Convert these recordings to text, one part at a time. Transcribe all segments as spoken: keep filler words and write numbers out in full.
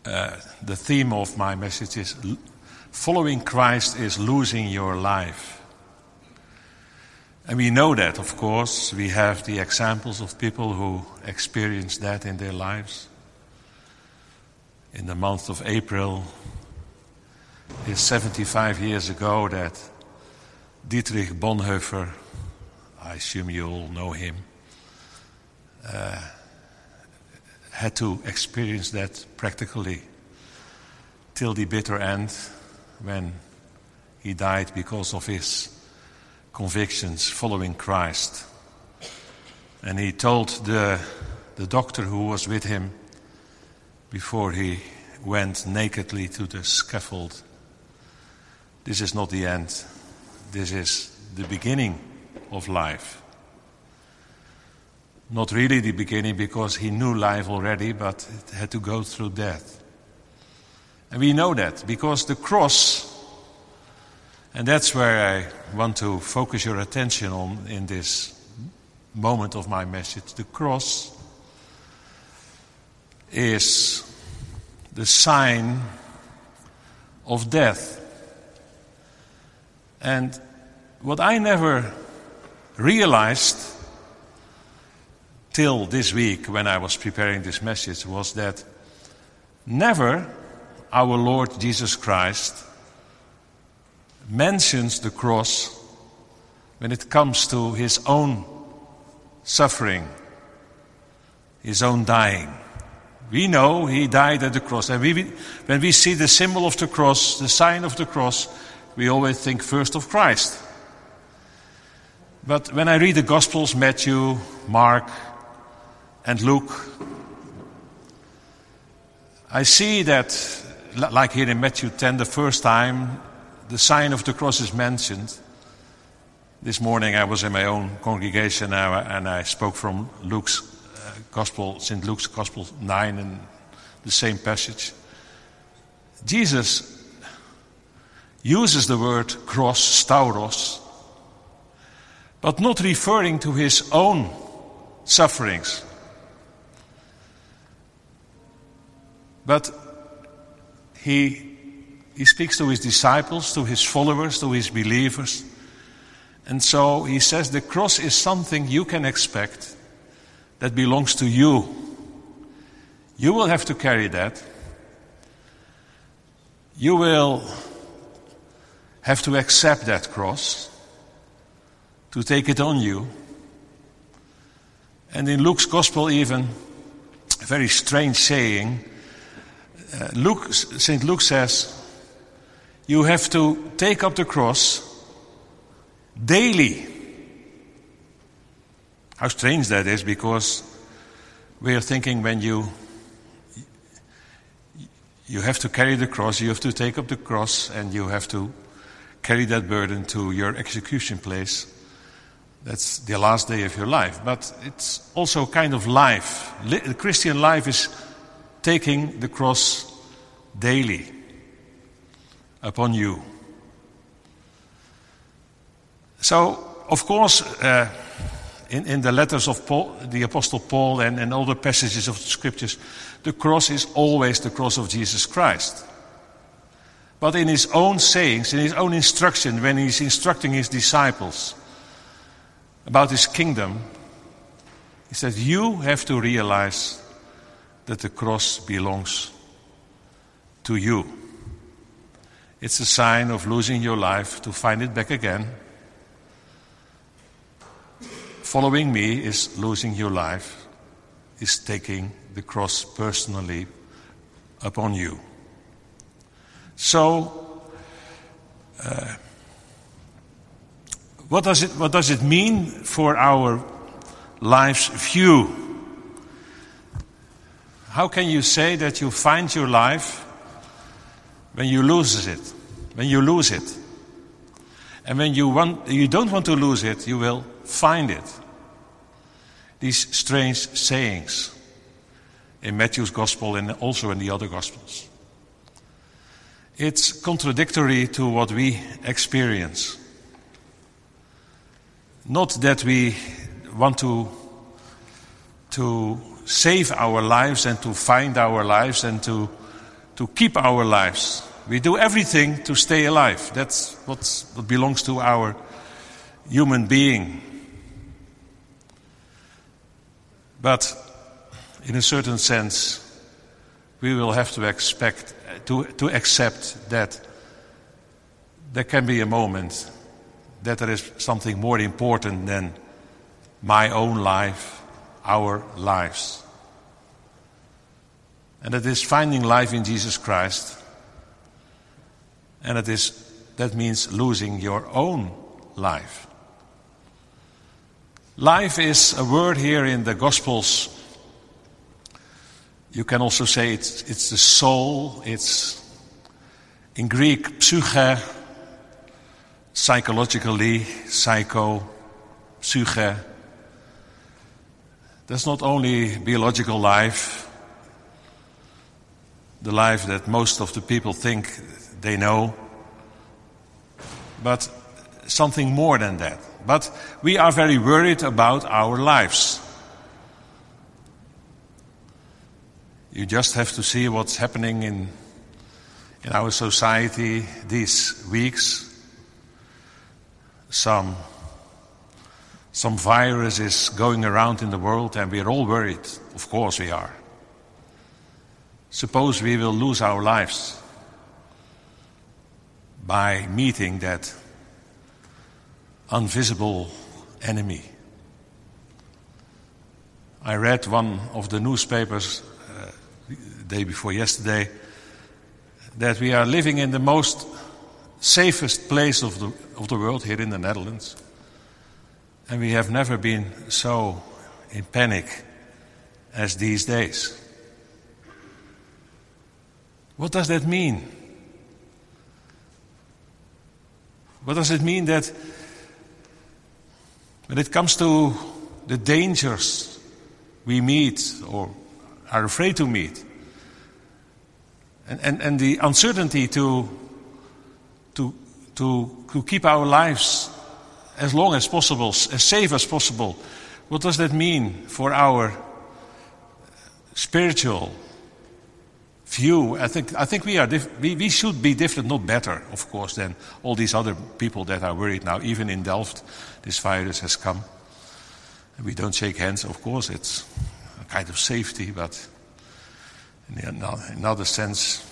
uh, the theme of my message is following Christ is losing your life. And we know that, of course. We have the examples of people who experience that in their lives. In the month of April, it's seventy-five years ago that Dietrich Bonhoeffer, I assume you all know him, uh, had to experience that practically till the bitter end, when he died because of his convictions following Christ. And he told the, the doctor who was with him before he went nakedly to the scaffold, this is not the end, this is the beginning of life. Not really the beginning, because he knew life already, but it had to go through death. And we know that because the cross, and that's where I want to focus your attention on in this moment of my message. The cross is the sign of death. And what I never realized till this week when I was preparing this message was that never our Lord Jesus Christ mentions the cross when it comes to his own suffering, his own dying. We know he died at the cross. And we, when we see the symbol of the cross, the sign of the cross, we always think first of Christ. But when I read the Gospels, Matthew, Mark, and Luke, I see that, like here in Matthew ten, the first time the sign of the cross is mentioned. This morning I was in my own congregation and I spoke from Luke's uh, Gospel, Saint Luke's Gospel nine, and the same passage. Jesus uses the word cross, stauros, but not referring to his own sufferings. But he, he speaks to his disciples, to his followers, to his believers. And so he says the cross is something you can expect that belongs to you. You will have to carry that. You will have to accept that cross, to take it on you. And in Luke's Gospel even, a very strange saying, Uh, Luke, Saint Luke says, you have to take up the cross daily. How strange that is, because we are thinking when you you have to carry the cross, you have to take up the cross, and you have to carry that burden to your execution place. That's the last day of your life. But it's also kind of life. The Christian life is taking the cross daily upon you. So, of course, uh, in, in the letters of Paul, the Apostle Paul and, and all the passages of the Scriptures, the cross is always the cross of Jesus Christ. But in his own sayings, in his own instruction, when he's instructing his disciples about his kingdom, he says, you have to realize that the cross belongs to you. It's a sign of losing your life to find it back again. Following me is losing your life, is taking the cross personally upon you. So, uh, what does it what does it mean for our life's view? How can you say that you find your life when you lose it? When you lose it. And when you want, you don't want to lose it, you will find it. These strange sayings in Matthew's Gospel and also in the other Gospels. It's contradictory to what we experience. Not that we want to, to save our lives and to find our lives and to to keep our lives. We do everything to stay alive. That's what's, what belongs to our human being. But in a certain sense, we will have to expect to, to accept that there can be a moment that there is something more important than my own life, our lives. And it is finding life in Jesus Christ. And it is, that means losing your own life. Life is a word here in the Gospels. You can also say it's, it's the soul. It's in Greek, psyche, psychologically, psycho, psyche. That's not only biological life, the life that most of the people think they know, but something more than that. But we are very worried about our lives. You just have to see what's happening in, in our society these weeks. Some, some virus is going around in the world and we're all worried. Of course we are. Suppose we will lose our lives by meeting that invisible enemy. I read one of the newspapers uh, the day before yesterday that we are living in the most safest place of the of the world here in the Netherlands, and we have never been so in panic as these days. What does that mean? What does it mean that when it comes to the dangers we meet or are afraid to meet, and, and, and the uncertainty to, to, to, to keep our lives as long as possible, as safe as possible, what does that mean for our spiritual view? I think I think we are dif- we, we should be different, not better, of course, than all these other people that are worried now. Even in Delft, this virus has come. And we don't shake hands, of course. It's a kind of safety, but in another sense,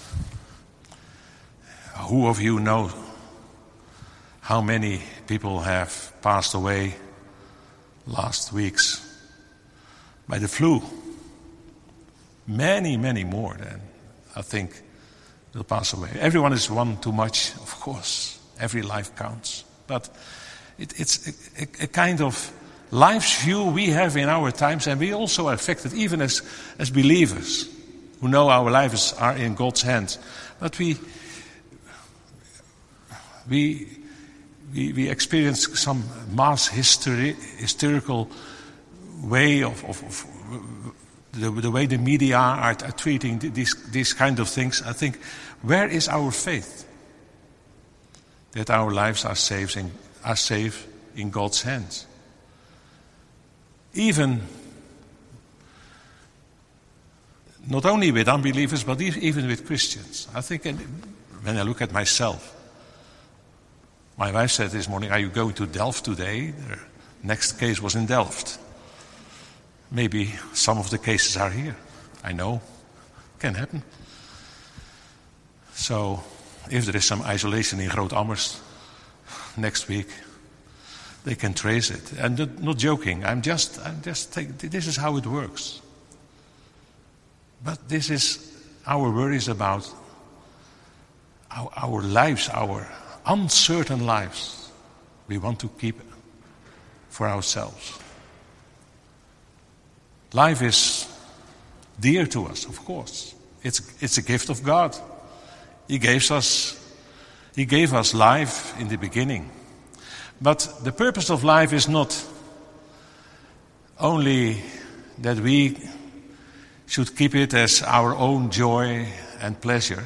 who of you know how many people have passed away last weeks by the flu? Many, many more than I think will pass away. Everyone is one too much, of course. Every life counts. But it, it's a, a, a kind of life's view we have in our times, and we also are affected, even as, as believers who know our lives are in God's hands. But we we we, we experience some mass hysteria, hysterical way of, of, of The, the way the media are, are treating these, these kind of things. I think, where is our faith? That our lives are safe in, are safe in God's hands. Even, not only with unbelievers, but even with Christians. I think, when I look at myself, my wife said this morning, are you going to Delft today? The next case was in Delft. Maybe some of the cases are here. I know. Can happen. So, if there is some isolation in Groot-Ammers next week, they can trace it. And not joking. I'm just, I'm just taking, this is how it works. But this is our worries about our, our lives, our uncertain lives. We want to keep for ourselves. Life is dear to us, of course. It's it's a gift of God. He gave us He gave us life in the beginning. But the purpose of life is not only that we should keep it as our own joy and pleasure.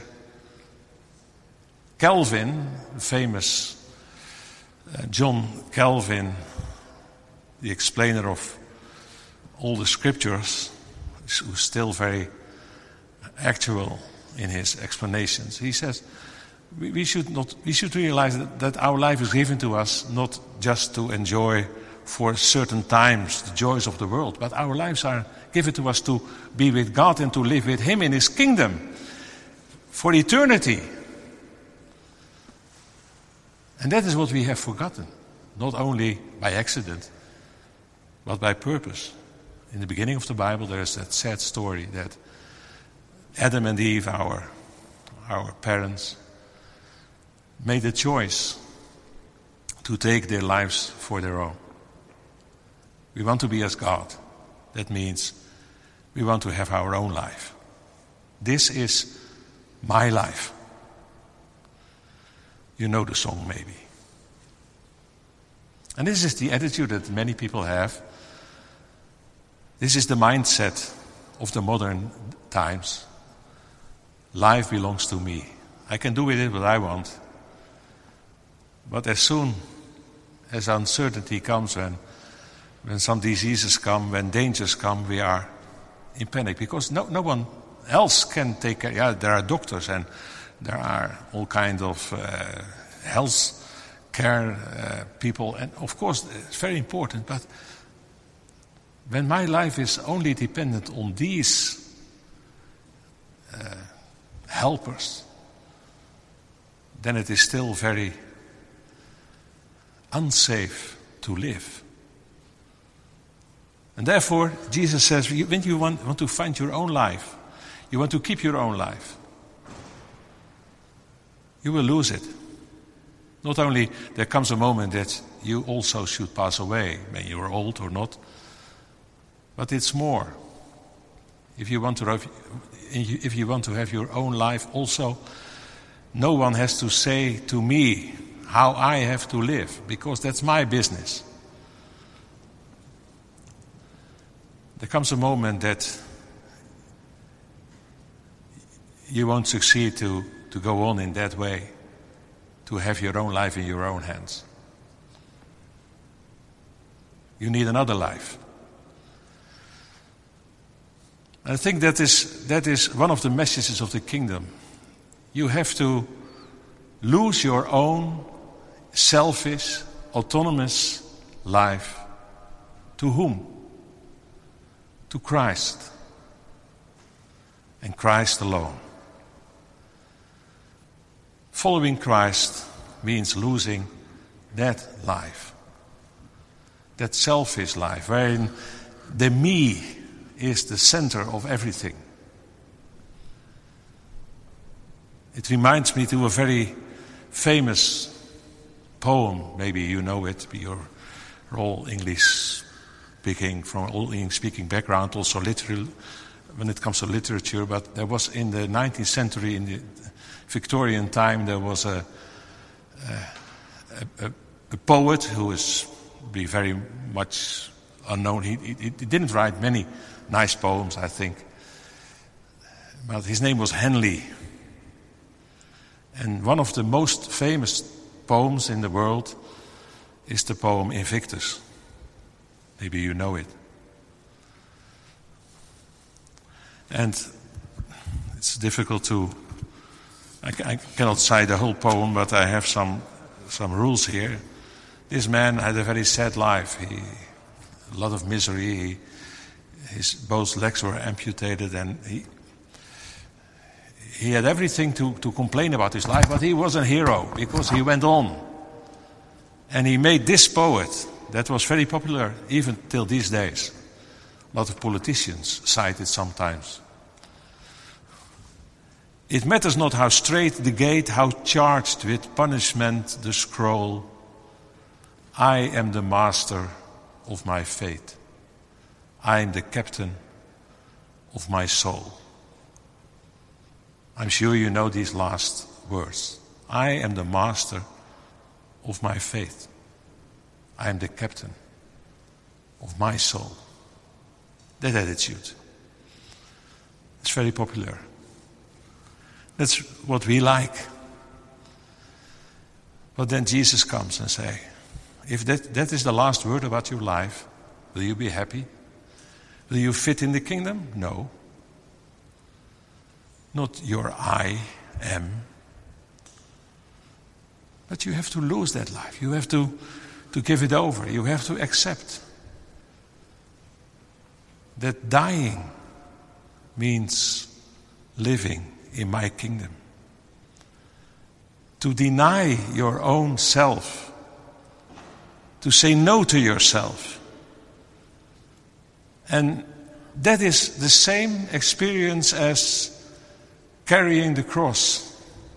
Calvin, famous uh, John Calvin, the explainer of all the scriptures, who's still very actual in his explanations. He says we, we should not we should realize that, that our life is given to us not just to enjoy for certain times the joys of the world, but our lives are given to us to be with God and to live with Him in His kingdom for eternity. And that is what we have forgotten, not only by accident, but by purpose. In the beginning of the Bible, there is that sad story that Adam and Eve, our, our parents, made a choice to take their lives for their own. We want to be as God. That means we want to have our own life. This is my life. You know the song maybe. And this is the attitude that many people have. This is the mindset of the modern times. Life belongs to me. I can do with it what I want. But as soon as uncertainty comes, when, when some diseases come, when dangers come, we are in panic because no, no one else can take care. Yeah, there are doctors and there are all kinds of uh, health care uh, people, and of course it's very important. But when my life is only dependent on these uh, helpers, then it is still very unsafe to live. And therefore, Jesus says, when you want, want to find your own life, you want to keep your own life, you will lose it. Not only there comes a moment that you also should pass away, when you are old or not, but it's more. If you want to have, if you want to have your own life also, no one has to say to me how I have to live, because that's my business. There comes a moment that you won't succeed to, to go on in that way, to have your own life in your own hands. You need another life. And I think that is, that is one of the messages of the kingdom. You have to lose your own selfish, autonomous life. To whom? To Christ. And Christ alone. Following Christ means losing that life. That selfish life, wherein the me is the center of everything. It reminds me to a very famous poem. Maybe you know it, you're all English speaking, from all English speaking background, also literal when it comes to literature. But there was in the nineteenth century, in the Victorian time, there was a a, a, a poet who is be very much unknown. He, he, he didn't write many nice poems, I think, but his name was Henley. And one of the most famous poems in the world is the poem Invictus. Maybe you know it. And it's difficult to, I, I cannot cite the whole poem, but I have some some rules here. This man had a very sad life. He, a lot of misery. He, his both legs were amputated, and he he had everything to, to complain about his life, but he was a hero because he went on. And he made this poet that was very popular even till these days. A lot of politicians cite it sometimes. It matters not how straight the gate, how charged with punishment the scroll. I am the master of my fate. I am the captain of my soul. I'm sure you know these last words. I am the master of my fate. I am the captain of my soul. That attitude. It's very popular. That's what we like. But then Jesus comes and says, if that, that is the last word about your life, will you be happy? Will you fit in the kingdom? No. not your I am. But you have to lose that life. You have to, to give it over. You have to accept that dying means living in my kingdom. To deny your own self. To say no to yourself. And that is the same experience as carrying the cross.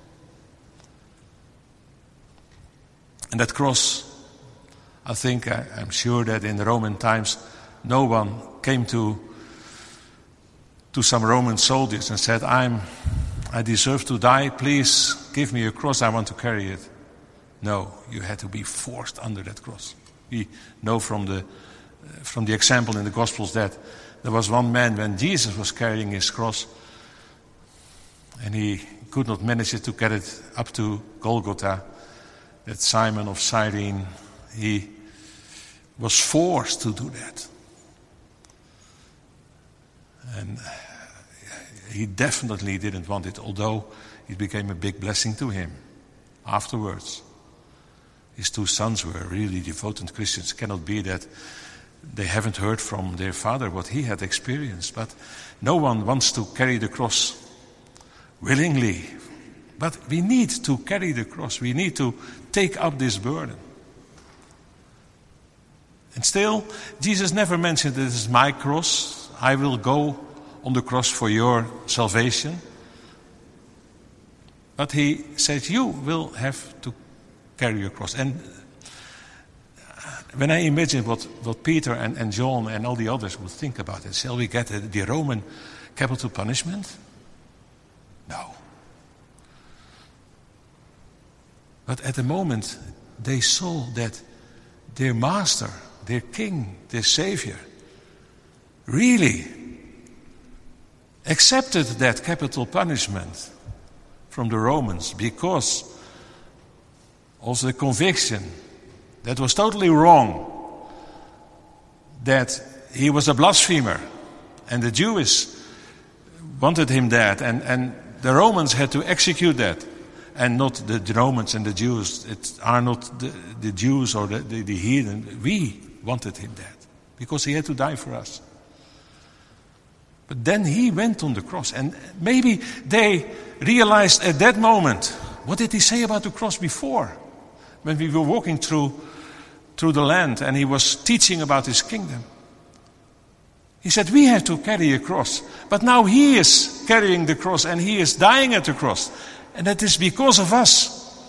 And that cross, I think, I, I'm sure that in the Roman times, no one came to to some Roman soldiers and said, I'm, I deserve to die, please give me a cross, I want to carry it. No, you had to be forced under that cross. We know from the, from the example in the Gospels that there was one man when Jesus was carrying his cross and he could not manage it to get it up to Golgotha. That Simon of Cyrene, he was forced to do that. And he definitely didn't want it, although it became a big blessing to him afterwards. His two sons were really devoted Christians. It cannot be that they haven't heard from their father what he had experienced. But no one wants to carry the cross willingly. But we need to carry the cross. We need to take up this burden. And still, Jesus never mentioned, this is my cross. I will go on the cross for your salvation. But he said, you will have to carry your cross. And when I imagine what, what Peter and, and John and all the others would think about it, shall we get the, the Roman capital punishment? No. But at the moment, they saw that their master, their king, their savior, really accepted that capital punishment from the Romans because of the conviction that was totally wrong, that he was a blasphemer, and the Jews wanted him dead, and, and the Romans had to execute that. And not the Romans and the Jews. It are not the, the Jews or the, the, the heathen. We wanted him dead because he had to die for us. But then he went on the cross. And maybe they realized at that moment, what did he say about the cross before? When we were walking through, through the land and he was teaching about his kingdom. He said, we have to carry a cross. But now he is carrying the cross and he is dying at the cross. And that is because of us.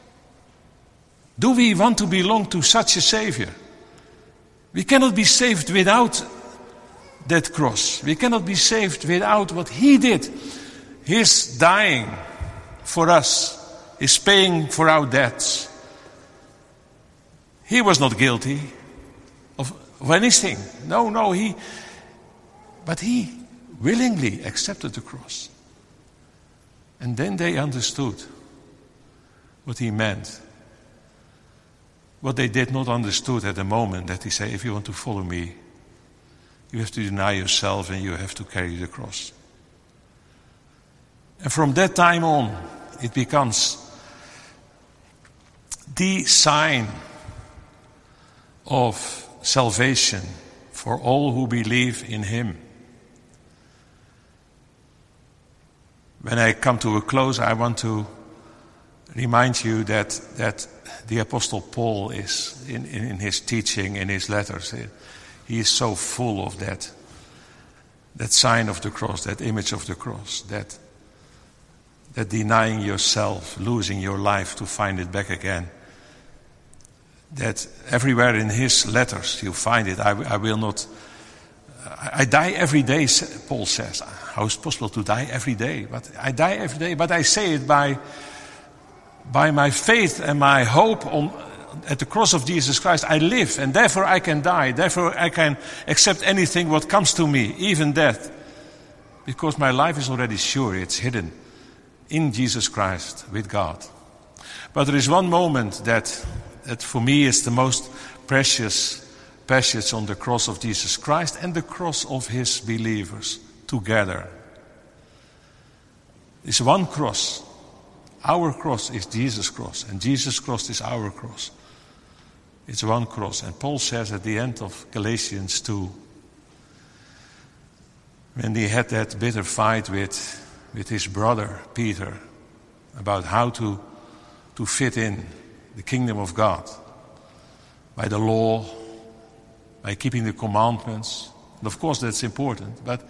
Do we want to belong to such a Savior? We cannot be saved without that cross. We cannot be saved without what He did. His dying for us, His paying for our debts. He was not guilty of, of anything. No, no, He... But He willingly accepted the cross. And then they understood what he meant. What they did not understood at the moment, that he said, if you want to follow me, you have to deny yourself and you have to carry the cross. And from that time on, it becomes the sign of salvation for all who believe in him. When I come to a close, I want to remind you that, that the Apostle Paul is, in, in, in his teaching, in his letters, he is so full of that, that sign of the cross, that image of the cross, that, that denying yourself, losing your life to find it back again. That everywhere in his letters you find it. I, I will not... I die every day, Paul says. How is it possible to die every day? But I die every day, but I say it by, by my faith and my hope on, at the cross of Jesus Christ. I live, and therefore I can die. Therefore I can accept anything what comes to me, even death. Because my life is already sure, it's hidden in Jesus Christ with God. But there is one moment that, that for me is the most precious passage on the cross of Jesus Christ and the cross of his believers together. It's one cross. Our cross is Jesus' cross, and Jesus' cross is our cross. It's one cross. And Paul says at the end of Galatians two, when he had that bitter fight with, with his brother Peter about how to, to fit in the kingdom of God by the law, by keeping the commandments. And of course that's important, but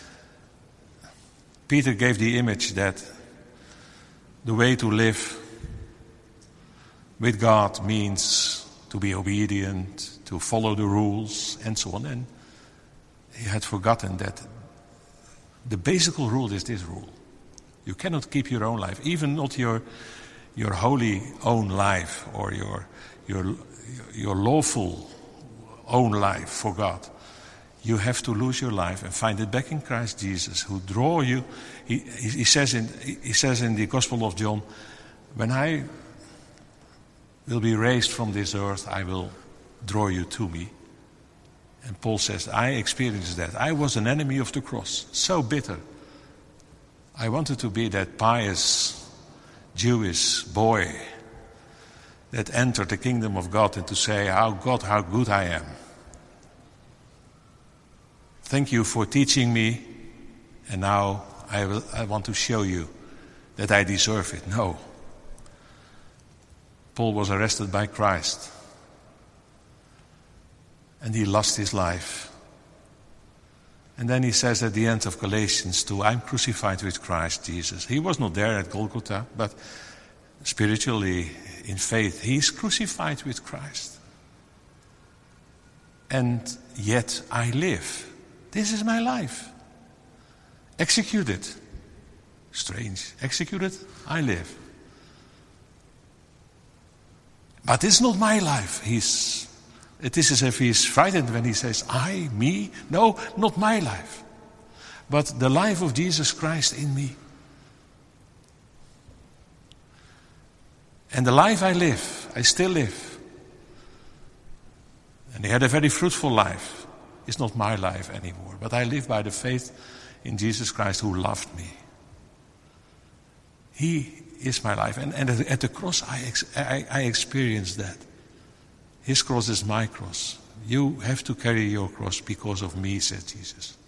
Peter gave the image that the way to live with God means to be obedient, to follow the rules, and so on. And he had forgotten that the basic rule is this rule. You cannot keep your own life, even not your your holy own life or your your your lawful own life for God. You have to lose your life and find it back in Christ Jesus, who draw you. He, he, he says in he says in the Gospel of John, when I will be raised from this earth, I will draw you to me. And Paul says, I experienced that. I was an enemy of the cross, so bitter. I wanted to be that pious Jewish boy that entered the kingdom of God and to say, how God, how good I am. Thank you for teaching me, and now I, will, I want to show you that I deserve it. No. Paul was arrested by Christ, and he lost his life. And then he says at the end of Galatians two, I'm crucified with Christ Jesus. He was not there at Golgotha, but spiritually, in faith, he's crucified with Christ. And yet I live. This is my life. Executed. Strange. Executed, I live. But it's not my life. He's, it is as if he's frightened when he says, I, me? No, not my life. But the life of Jesus Christ in me. And the life I live, I still live. And he had a very fruitful life. It's not my life anymore, but I live by the faith in Jesus Christ who loved me. He is my life. And, and at the cross, I, ex, I, I experienced that. His cross is my cross. You have to carry your cross because of me, said Jesus.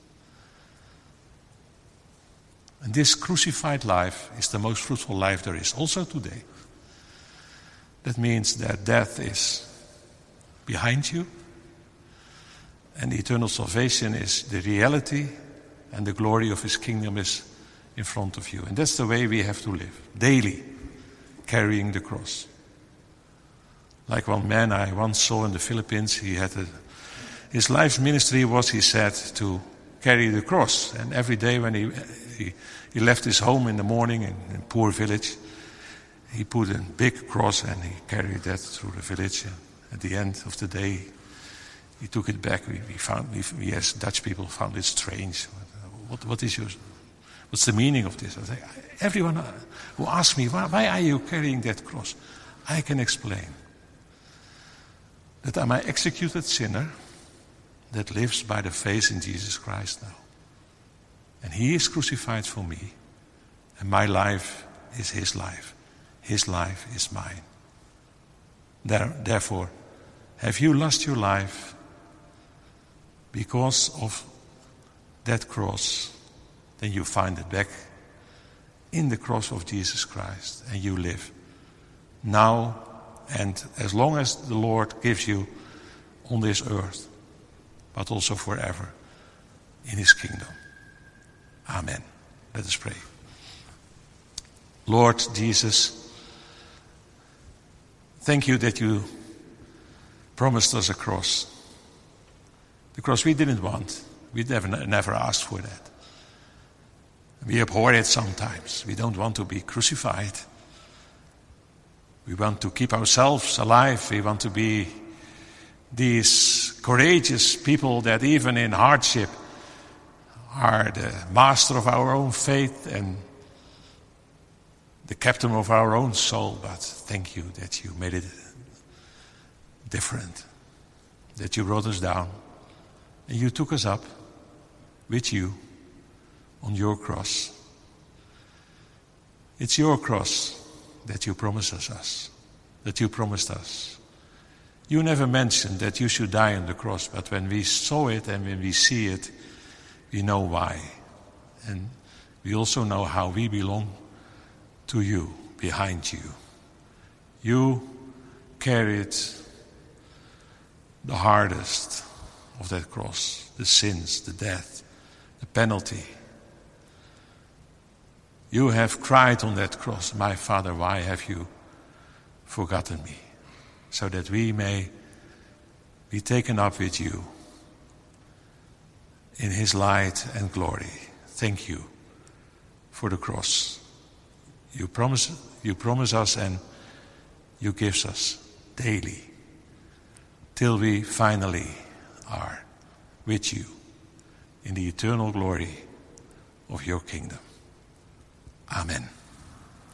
And this crucified life is the most fruitful life there is, also today. That means that death is behind you, and eternal salvation is the reality, and the glory of his kingdom is in front of you. And that's the way we have to live, daily, carrying the cross. Like one man I once saw in the Philippines, he had a, his life's ministry was, he said, to carry the cross. And every day when he he, he left his home in the morning in a poor village, he put a big cross and he carried that through the village. And at the end of the day, he took it back. We, we found, we, we as Dutch people found it strange. What, what is your, what's the meaning of this? I say, everyone who asks me, why, why are you carrying that cross? I can explain. That I'm an executed sinner that lives by the faith in Jesus Christ now. And he is crucified for me. And my life is his life. His life is mine. There, therefore, have you lost your life because of that cross? Then you find it back in the cross of Jesus Christ, and you live now and as long as the Lord gives you on this earth, but also forever in his kingdom. Amen. Let us pray. Lord Jesus, thank you that you promised us a cross. The cross we didn't want. We never, never asked for that. We abhor it sometimes. We don't want to be crucified. We want to keep ourselves alive. We want to be these courageous people that even in hardship are the master of our own faith and the captain of our own soul. But thank you that you made it different, that you brought us down and you took us up with you on your cross. It's your cross that you promised us, that you promised us. You never mentioned that you should die on the cross, but when we saw it and when we see it, we know why. And we also know how we belong to you, behind you. You carried the hardest of that cross, the sins, the death, the penalty. You have cried on that cross, my Father, why have you forgotten me? So that we may be taken up with you in his light and glory. Thank you for the cross. You promise, you promise us and you give us daily till we finally are with you in the eternal glory of your kingdom. Amen.